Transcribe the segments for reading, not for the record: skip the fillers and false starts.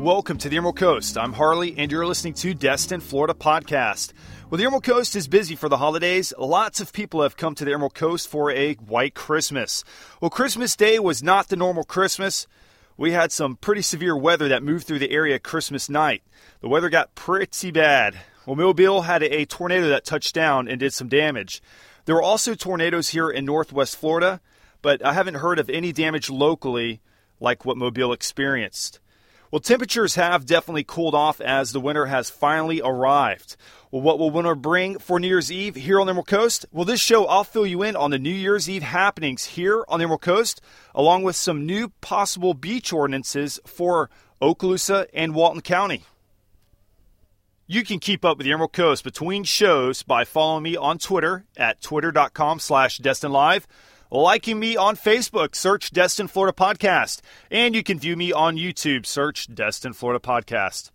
welcome to the Emerald Coast. I'm Harley, and you're listening to Destin, Florida podcast. Well, the Emerald Coast is busy for the holidays. Lots of people have come to the Emerald Coast for a white Christmas. Well, Christmas Day was not the normal Christmas. We had some pretty severe weather that moved through the area Christmas night. The weather got pretty bad. Well, Mobile had a tornado that touched down and did some damage. There were also tornadoes here in northwest Florida, but I haven't heard of any damage locally like what Mobile experienced. Well, temperatures have definitely cooled off as the winter has finally arrived. Well, what will winter bring for New Year's Eve here on the Emerald Coast? Well, this show, I'll fill you in on the New Year's Eve happenings here on the Emerald Coast, along with some new possible beach ordinances for Okaloosa and Walton County. You can keep up with the Emerald Coast between shows by following me on Twitter at twitter.com/DestinLive, liking me on Facebook, search Destin Florida Podcast, and you can view me on YouTube, search Destin Florida Podcast.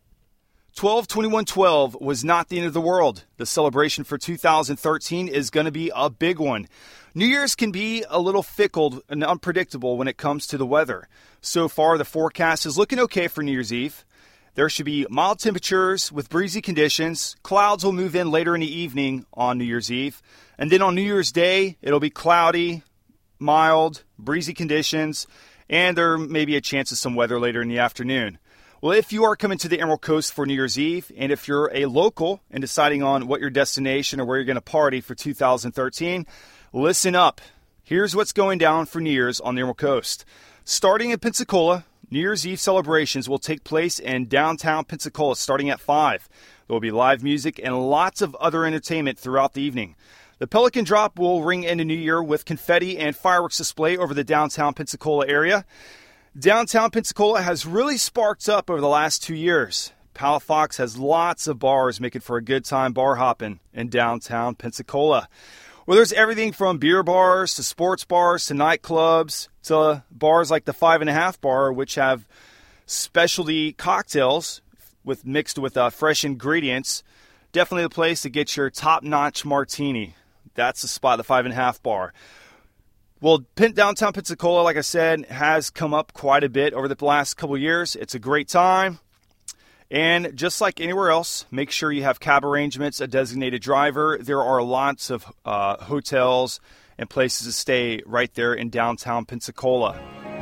12/21/12 was not the end of the world. The celebration for 2013 is going to be a big one. New Year's can be a little fickle and unpredictable when it comes to the weather. So far, the forecast is looking okay for New Year's Eve. There should be mild temperatures with breezy conditions. Clouds will move in later in the evening on New Year's Eve. And then on New Year's Day, it'll be cloudy, mild, breezy conditions, and there may be a chance of some weather later in the afternoon. Well, if you are coming to the Emerald Coast for New Year's Eve, and if you're a local and deciding on what your destination or where you're going to party for 2013, listen up. Here's what's going down for New Year's on the Emerald Coast. Starting in Pensacola, New Year's Eve celebrations will take place in downtown Pensacola starting at 5. There will be live music and lots of other entertainment throughout the evening. The Pelican Drop will ring into New Year with confetti and fireworks display over the downtown Pensacola area. Downtown Pensacola has really sparked up over the last 2 years. Palafox has lots of bars making for a good time bar hopping in downtown Pensacola. Well, there's everything from beer bars to sports bars to nightclubs to bars like the 5.5 Bar, which have specialty cocktails mixed with fresh ingredients. Definitely the place to get your top-notch martini. That's the spot, the 5.5 Bar. Well, downtown Pensacola, like I said, has come up quite a bit over the last couple of years. It's a great time. And just like anywhere else, make sure you have cab arrangements, a designated driver. There are lots of hotels and places to stay right there in downtown Pensacola.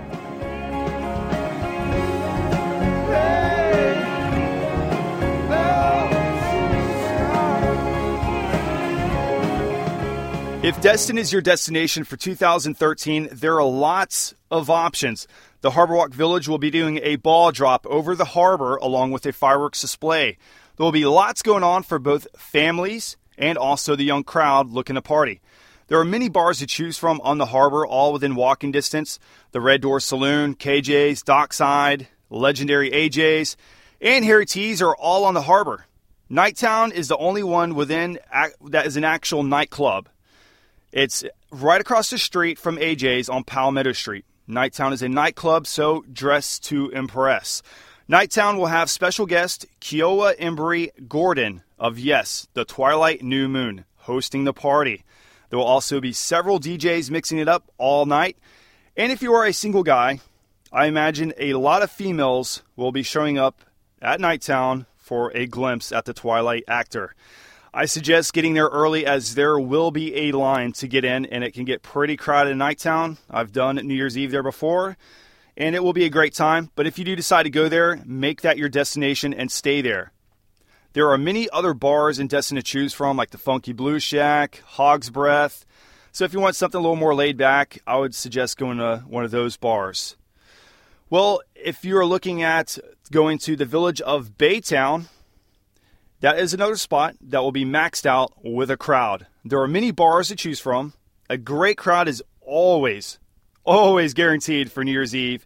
If Destin is your destination for 2013, there are lots of options. The Harbor Walk Village will be doing a ball drop over the harbor along with a fireworks display. There will be lots going on for both families and also the young crowd looking to party. There are many bars to choose from on the harbor, all within walking distance. The Red Door Saloon, KJ's, Dockside, legendary AJ's, and Harry T's are all on the harbor. Nighttown is the only one within that is an actual nightclub. It's right across the street from AJ's on Palmetto Street. Nighttown is a nightclub, so dress to impress. Nighttown will have special guest Kiowa Embry Gordon of Yes, the Twilight New Moon, hosting the party. There will also be several DJs mixing it up all night. And if you are a single guy, I imagine a lot of females will be showing up at Nighttown for a glimpse at the Twilight actor. I suggest getting there early as there will be a line to get in and it can get pretty crowded in Nighttown. I've done New Year's Eve there before and it will be a great time. But if you do decide to go there, make that your destination and stay there. There are many other bars in Destin to choose from like the Funky Blue Shack, Hog's Breath. So if you want something a little more laid back, I would suggest going to one of those bars. Well, if you're looking at going to the village of Baytown, that is another spot that will be maxed out with a crowd. There are many bars to choose from. A great crowd is always guaranteed for New Year's Eve.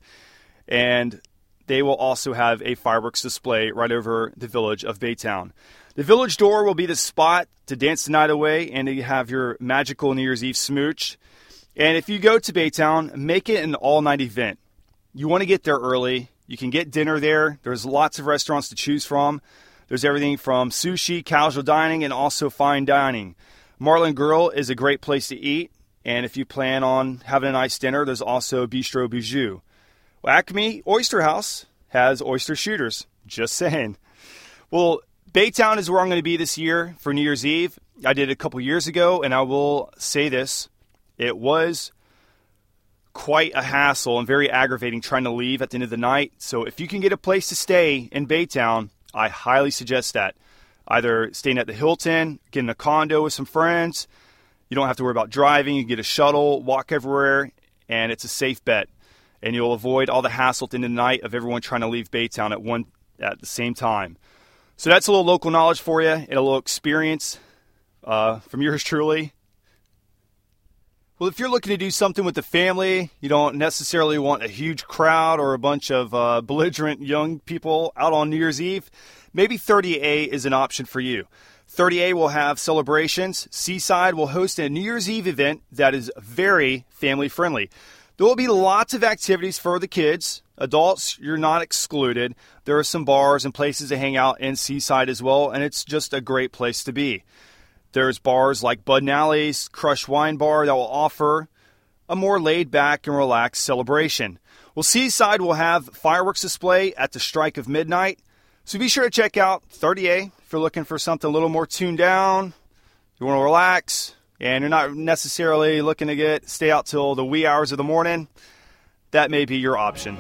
And they will also have a fireworks display right over the village of Baytown. The village door will be the spot to dance the night away and to have your magical New Year's Eve smooch. And if you go to Baytown, make it an all-night event. You want to get there early. You can get dinner there. There's lots of restaurants to choose from. There's everything from sushi, casual dining, and also fine dining. Marlin Grill is a great place to eat. And if you plan on having a nice dinner, there's also Bistro Bijou. Acme Oyster House has oyster shooters. Just saying. Well, Baytown is where I'm going to be this year for New Year's Eve. I did it a couple years ago, and I will say this. It was quite a hassle and very aggravating trying to leave at the end of the night. So if you can get a place to stay in Baytown, I highly suggest that. Either staying at the Hilton, getting a condo with some friends. You don't have to worry about driving. You can get a shuttle, walk everywhere, and it's a safe bet. And you'll avoid all the hassle at the end of the night of everyone trying to leave Baytown at the same time. So that's a little local knowledge for you and a little experience from yours truly. Well, if you're looking to do something with the family, you don't necessarily want a huge crowd or a bunch of belligerent young people out on New Year's Eve, maybe 30A is an option for you. 30A will have celebrations. Seaside will host a New Year's Eve event that is very family friendly. There will be lots of activities for the kids. Adults, you're not excluded. There are some bars and places to hang out in Seaside as well, and it's just a great place to be. There's bars like Bud & Alley's Crush Wine Bar that will offer a more laid-back and relaxed celebration. Well, Seaside will have fireworks display at the strike of midnight. So be sure to check out 30A if you're looking for something a little more tuned down, you want to relax, and you're not necessarily looking to stay out till the wee hours of the morning. That may be your option.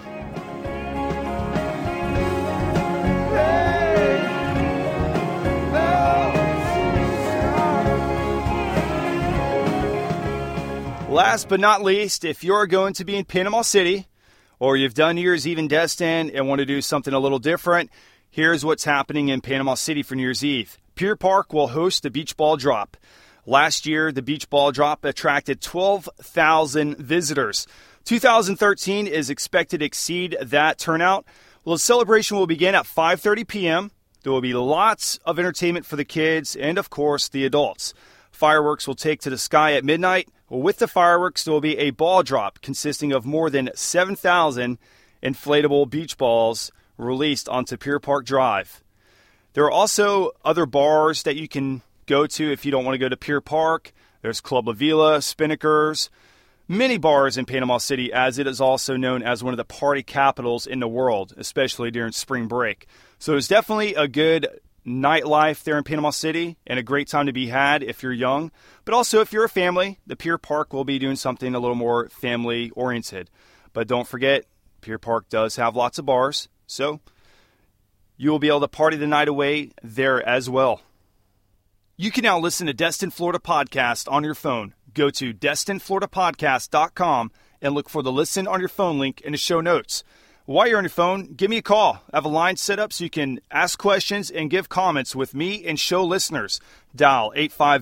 Last but not least, if you're going to be in Panama City, or you've done New Year's Eve in Destin and want to do something a little different, here's what's happening in Panama City for New Year's Eve. Pier Park will host the Beach Ball Drop. Last year, the Beach Ball Drop attracted 12,000 visitors. 2013 is expected to exceed that turnout. Well, the celebration will begin at 5:30 p.m. There will be lots of entertainment for the kids and, of course, the adults. Fireworks will take to the sky at midnight. With the fireworks, there will be a ball drop consisting of more than 7,000 inflatable beach balls released onto Pier Park Drive. There are also other bars that you can go to if you don't want to go to Pier Park. There's Club La Vila, Spinnakers, many bars in Panama City, as it is also known as one of the party capitals in the world, especially during spring break. So it's definitely a good nightlife there in Panama City and a great time to be had if you're young. But also if you're a family, the Pier Park will be doing something a little more family oriented. But don't forget, Pier Park does have lots of bars, so you will be able to party the night away there as well. You can now listen to Destin Florida Podcast on your phone. Go to DestinFloridaPodcast.com and look for the Listen on Your Phone link in the show notes. While you're on your phone, give me a call. I have a line set up so you can ask questions and give comments with me and show listeners. Dial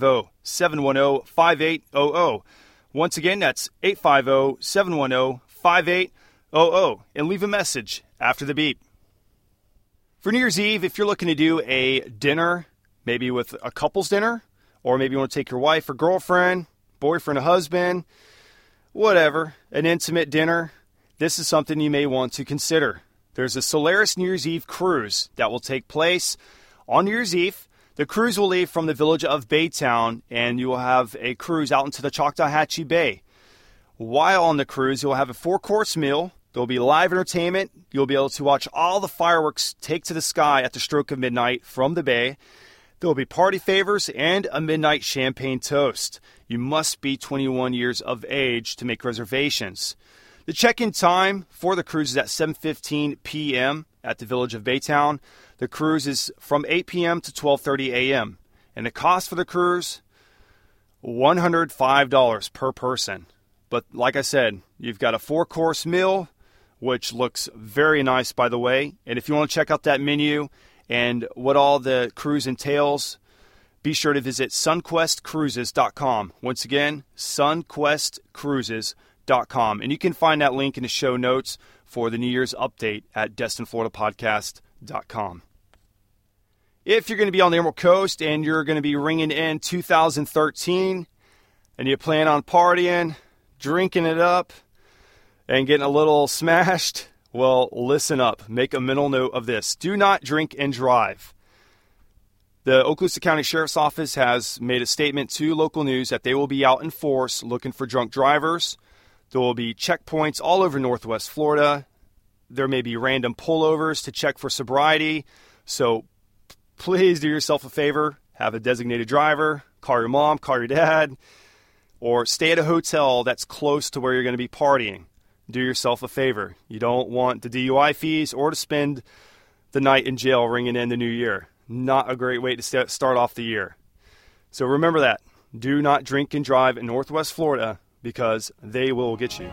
850-710-5800. Once again, that's 850-710-5800. And leave a message after the beep. For New Year's Eve, if you're looking to do a dinner, maybe with a couple's dinner, or maybe you want to take your wife or girlfriend, boyfriend or husband, whatever, an intimate dinner, this is something you may want to consider. There's a Solaris New Year's Eve cruise that will take place on New Year's Eve. The cruise will leave from the village of Baytown, and you will have a cruise out into the Choctawhatchee Bay. While on the cruise, you'll have a 4-course meal. There will be live entertainment. You'll be able to watch all the fireworks take to the sky at the stroke of midnight from the bay. There will be party favors and a midnight champagne toast. You must be 21 years of age to make reservations. The check-in time for the cruise is at 7:15 p.m. at the village of Baytown. The cruise is from 8 p.m. to 12:30 a.m. And the cost for the cruise, $105 per person. But like I said, you've got a 4-course meal, which looks very nice, by the way. And if you want to check out that menu and what all the cruise entails, be sure to visit sunquestcruises.com. Once again, sunquestcruises.com. And you can find that link in the show notes for the New Year's update at DestinFloridaPodcast.com. If you're going to be on the Emerald Coast and you're going to be ringing in 2013 and you plan on partying, drinking it up, and getting a little smashed, well, listen up. Make a mental note of this. Do not drink and drive. The Okaloosa County Sheriff's Office has made a statement to local news that they will be out in force looking for drunk drivers. There will be checkpoints all over Northwest Florida there may be random pullovers to check for sobriety. So please do yourself a favor. Have a designated driver. Call your mom, call your dad, or stay at a hotel that's close to where you're going to be partying. Do yourself a favor. You don't want the DUI fees or to spend the night in jail ringing in the new year. Not a great way to start off the year. So remember that. Do not drink and drive in Northwest Florida because they will get you.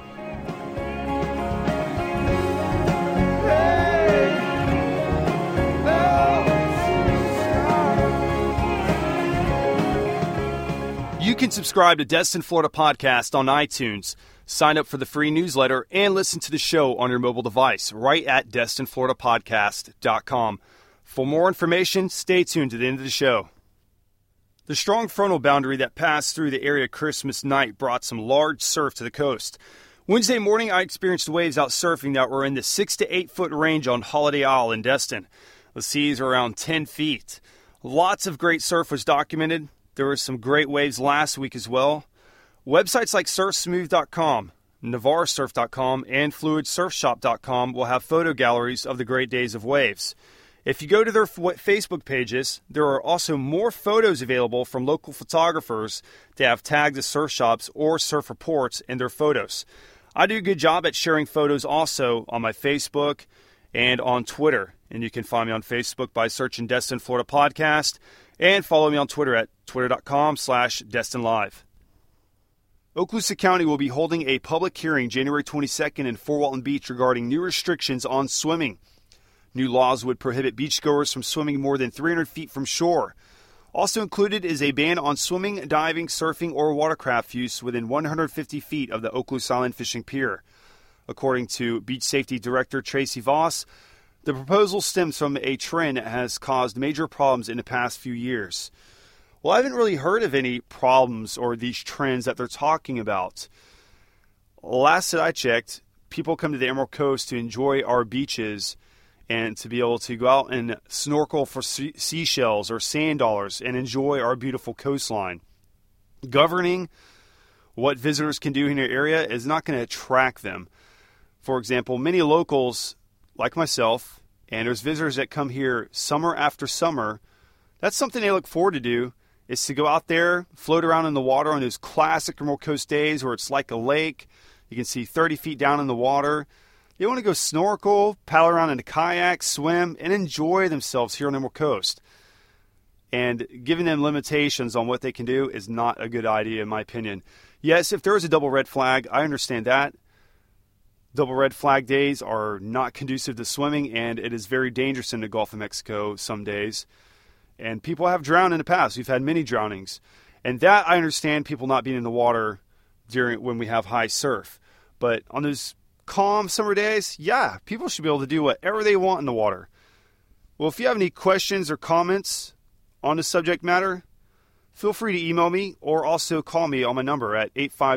You can subscribe to Destin Florida Podcast on iTunes, sign up for the free newsletter, and listen to the show on your mobile device right at DestinFloridaPodcast.com. For more information, stay tuned to the end of the show. The strong frontal boundary that passed through the area Christmas night brought some large surf to the coast. Wednesday morning, I experienced waves out surfing that were in the 6 to 8 foot range on Holiday Isle in Destin. The seas are around 10 feet. Lots of great surf was documented. There were some great waves last week as well. Websites like surfsmooth.com, navarresurf.com, and fluidsurfshop.com will have photo galleries of the great days of waves. If you go to their Facebook pages, there are also more photos available from local photographers to have tagged the surf shops or surf reports in their photos. I do a good job at sharing photos also on my Facebook and on Twitter. And you can find me on Facebook by searching Destin Florida Podcast, and follow me on Twitter at twitter.com/DestinLive. Okaloosa County will be holding a public hearing January 22nd in Fort Walton Beach regarding new restrictions on swimming. New laws would prohibit beachgoers from swimming more than 300 feet from shore. Also included is a ban on swimming, diving, surfing, or watercraft use within 150 feet of the Okaloosa Island Fishing Pier. According to Beach Safety Director Tracy Voss, the proposal stems from a trend that has caused major problems in the past few years. Well, I haven't really heard of any problems or these trends that they're talking about. Last that I checked, people come to the Emerald Coast to enjoy our beaches and to be able to go out and snorkel for seashells or sand dollars and enjoy our beautiful coastline. Governing what visitors can do in your area is not going to attract them. For example, many locals, like myself, and there's visitors that come here summer after summer, that's something they look forward to do, is to go out there, float around in the water on those classic Emerald Coast days where it's like a lake. You can see 30 feet down in the water. They want to go snorkel, paddle around in a kayak, swim, and enjoy themselves here on Emerald Coast. And giving them limitations on what they can do is not a good idea, in my opinion. Yes, if there is a double red flag, I understand that. Double red flag days are not conducive to swimming, and it is very dangerous in the Gulf of Mexico some days. And people have drowned in the past. We've had many drownings. And that I understand, people not being in the water when we have high surf. But on those calm summer days, yeah, people should be able to do whatever they want in the water. Well, if you have any questions or comments on the subject matter, feel free to email me or also call me on my number at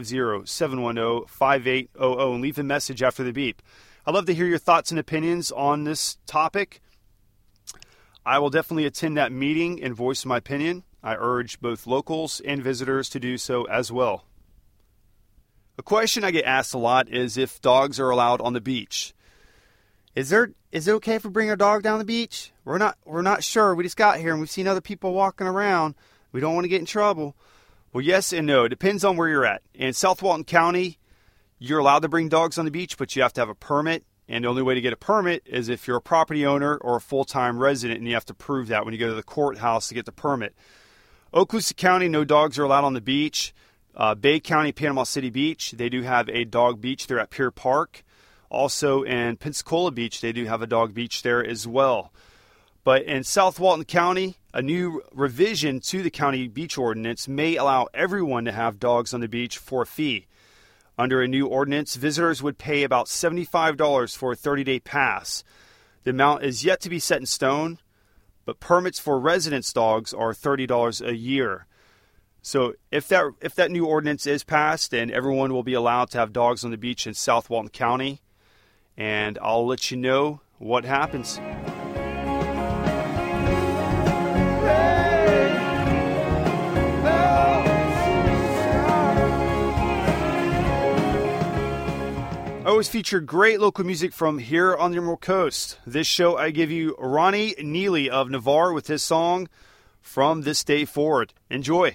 850-710-5800 and leave a message after the beep. I'd love to hear your thoughts and opinions on this topic. I will definitely attend that meeting and voice my opinion. I urge both locals and visitors to do so as well. A question I get asked a lot is if dogs are allowed on the beach. Is it okay if we bring our dog down the beach? We're not sure. We just got here and we've seen other people walking around. We don't want to get in trouble. Well, yes and no. It depends on where you're at. In South Walton County, you're allowed to bring dogs on the beach, but you have to have a permit. And the only way to get a permit is if you're a property owner or a full-time resident, and you have to prove that when you go to the courthouse to get the permit. Okaloosa County, no dogs are allowed on the beach. Bay County, Panama City Beach, they do have a dog beach there at Pier Park. Also in Pensacola Beach, they do have a dog beach there as well. But in South Walton County, a new revision to the county beach ordinance may allow everyone to have dogs on the beach for a fee. Under a new ordinance, visitors would pay about $75 for a 30-day pass. The amount is yet to be set in stone, but permits for residence dogs are $30 a year. So if that new ordinance is passed, then everyone will be allowed to have dogs on the beach in South Walton County, and I'll let you know what happens. always feature great local music from here on the Emerald Coast. This show, I give you Ronnie Neely of Navarre with his song, From This Day Forward. Enjoy.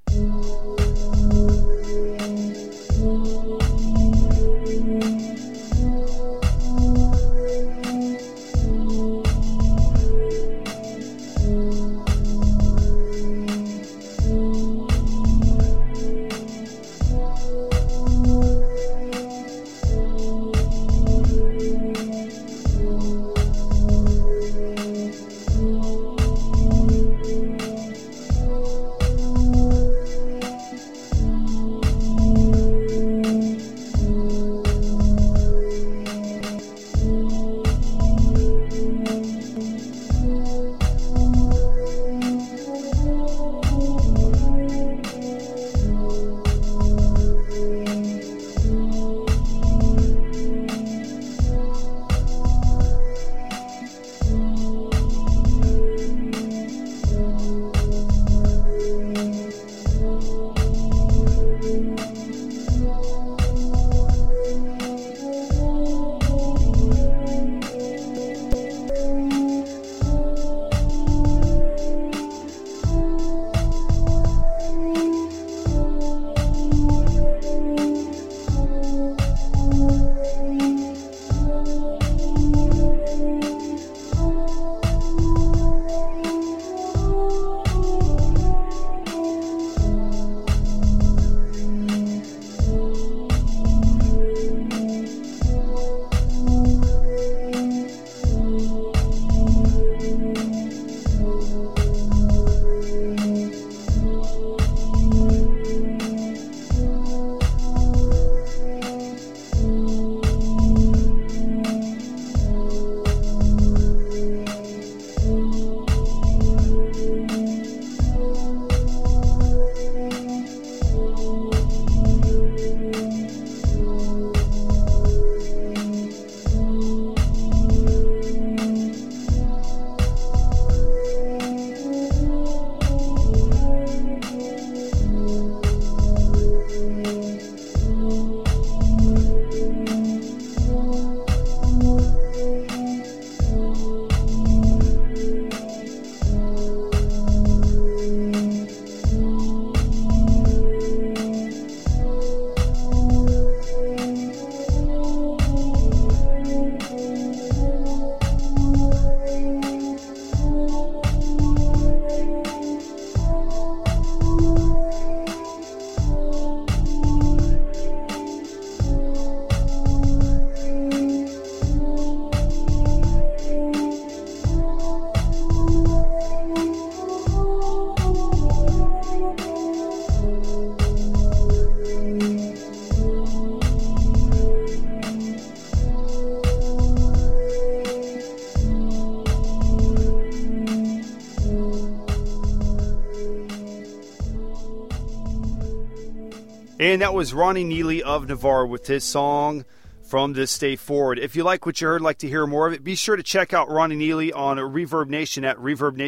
And that was Ronnie Neely of Navarre with his song, From This Day Forward. If you like what you heard, like to hear more of it, be sure to check out Ronnie Neely on Reverb Nation at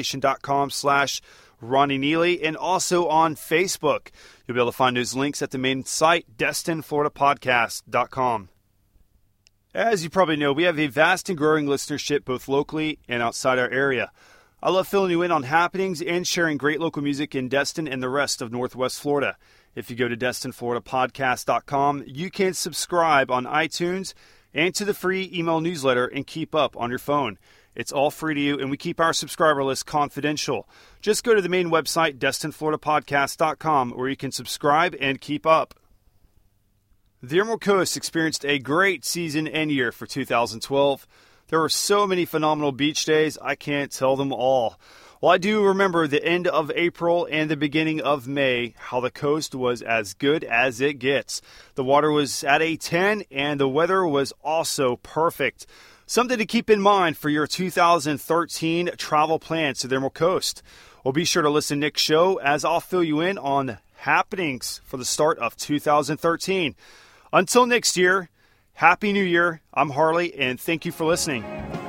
reverbnation.com/Ronnie Neely, and also on Facebook. You'll be able to find those links at the main site, DestinFloridaPodcast.com. As you probably know, we have a vast and growing listenership both locally and outside our area. I love filling you in on happenings and sharing great local music in Destin and the rest of Northwest Florida. If you go to DestinFloridaPodcast.com, you can subscribe on iTunes and to the free email newsletter and keep up on your phone. It's all free to you, and we keep our subscriber list confidential. Just go to the main website, DestinFloridaPodcast.com, where you can subscribe and keep up. The Emerald Coast experienced a great season and year for 2012. There were so many phenomenal beach days, I can't tell them all. Well, I do remember the end of April and the beginning of May, how the coast was as good as it gets. The water was at a 10, and the weather was also perfect. Something to keep in mind for your 2013 travel plans to the Emerald Coast. Well, be sure to listen to Nick's show as I'll fill you in on happenings for the start of 2013. Until next year, Happy New Year. I'm Harley, and thank you for listening.